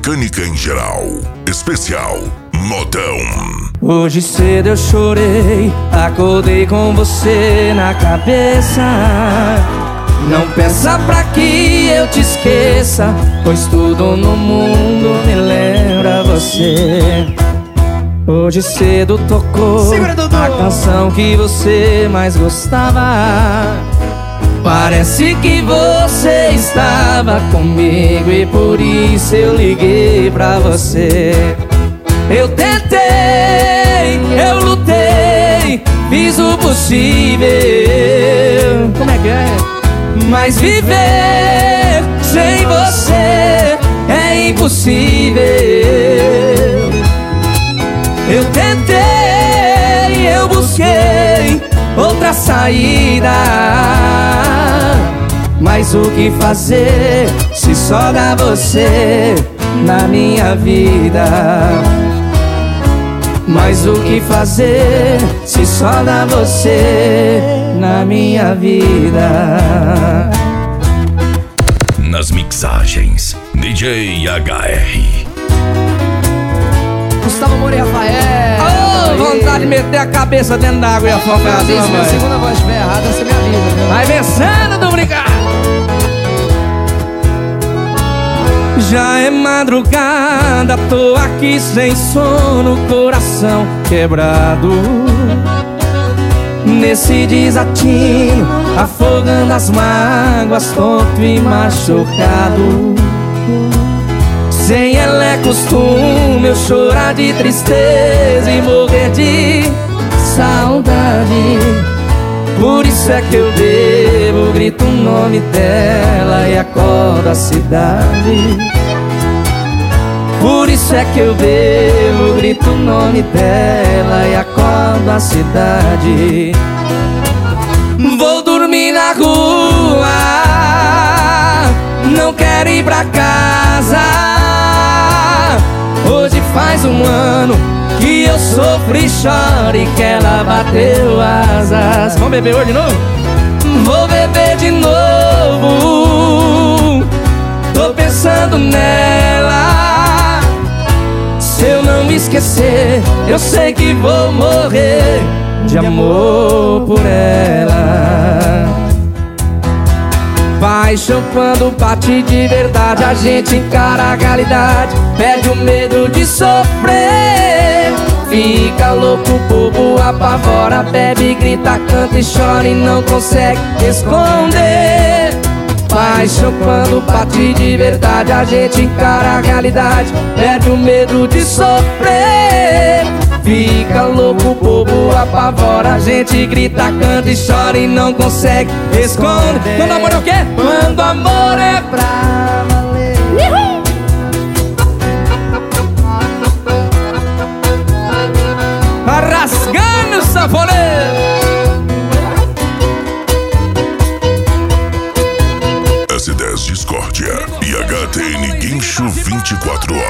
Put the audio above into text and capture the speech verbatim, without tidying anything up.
mecânica em geral. Especial Modão. Hoje cedo eu chorei, acordei com você na cabeça. Não peça pra que eu te esqueça, pois tudo no mundo me lembra você. Hoje cedo tocou a canção que você mais gostava. Parece que você estava comigo e por isso eu liguei pra você. Eu tentei, eu lutei, fiz o possível. Como é que é? Mas viver sem você é impossível. Eu tentei, eu busquei outra saída, mas o que fazer se só dá você na minha vida? Mas o que fazer se só dá você na minha vida? Nas mixagens, D J H R. Gustavo Moura e Rafael. Oh, vontade de meter a cabeça dentro da água e afogar. Se minha segunda voz estiver errada, você me avisa, viu? Vai vencendo do brincar. Já é madrugada, tô aqui sem sono, coração quebrado. Nesse desatino, afogando as mágoas, tonto e machucado. Sem ela é costume eu chorar de tristeza e morrer de saudade. Por isso é que eu bebo, grito o nome dela e acordo a cidade. Por isso é que eu bebo, grito o nome dela e acordo a cidade. Vou dormir na rua, não quero ir pra casa. Hoje faz um ano que eu sofro e choro e que ela bateu asas. Vamos beber hoje de novo? Vou beber de novo. Tô pensando nela. Se eu não me esquecer, eu sei que vou morrer de amor por ela. Paixão quando bate de verdade, a gente encara a realidade, perde o medo de sofrer. Fica louco, bobo, apavora, bebe, grita, canta e chora e não consegue esconder. Paixão quando bate de verdade, a gente encara a realidade, perde o medo de sofrer. Fica louco, bobo, apavora, a gente grita, canta e chora e não consegue esconder. Quando amor é o quê? Quando amor é pra valer. Uhul! Rasgando o sanfoneiro. S dez Discórdia e H T N Guincho vinte e quatro